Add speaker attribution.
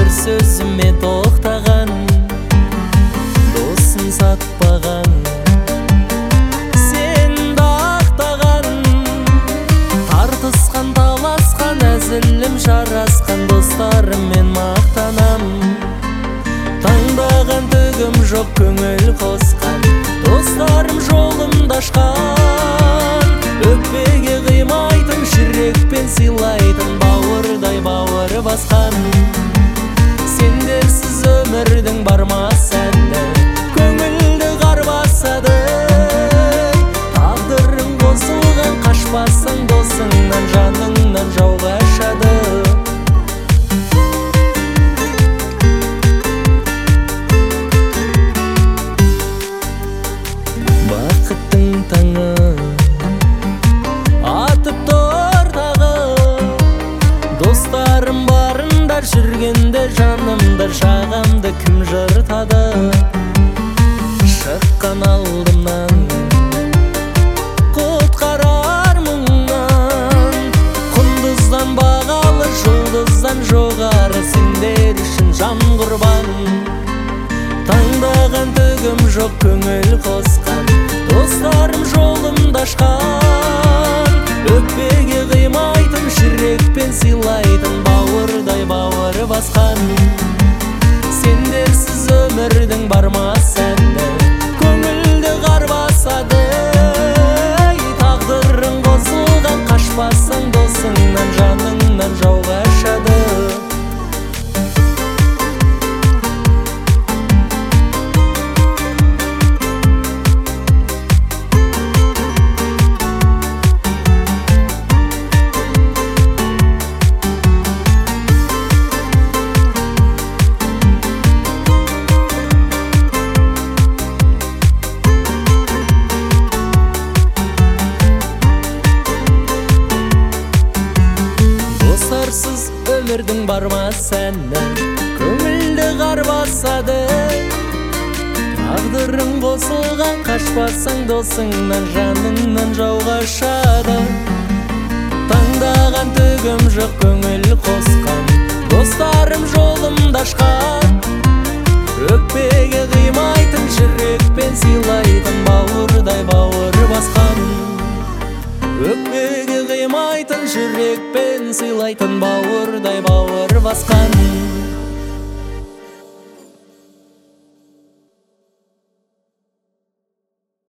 Speaker 1: бір сөзіме тоқтаған, досын сатпаған, сенді ақтаған, тартысқан, таласқан, әзілім жарасқан достарыммен мақтанам. Таңдаған түгім жоқ, көңіл қосқан достарым жолымда ашқан. Өкпеге қимайтын, жүрекпен сыйлайтын, бауырдай бауыр басқан. Сендерсіз өмірдің бармас әні, көңілді қар басады. Тағдырың қосылған, қашпасың досыңнан, жаныңнан жау қашады. Бақыттың таңы атып тұр тағы, достарым барында жүргенде жанымды, жағамды кім жыртады. Шыққан алдымнан құтқарар мұңнан, құндыздан бағалы, жұлдыздан жоғары, сендер үшін жан құрбан. Таңдаған түгім жоқ, көңіл қосқан достарым жолымда ашқан. Өкпеге қимайтын, жүрекпен сыйлайтын, бауырдай бауыр басқан. Сендерсіз өмірдің бармас әні, көңілді қар басады. Тағдырың қосылған, қашпасың досыңнан, жаныңнан жау қашады. Достарсыз өмірдің бармас әні, көңілді қар басады. Тағдырың қосылған, қашпасың досыңнан, жаныңнан жау қашады. Таңдаған түгім жоқ, көңіл қосқан достарым жолымда ашқан. Өкпеге қимайтын, жүрекпен сыйлайтын, бауырдай бауыр басқан. Өкпеге қимайтын, жүрекпен сыйлайтын, бауырдай бауыр басқан.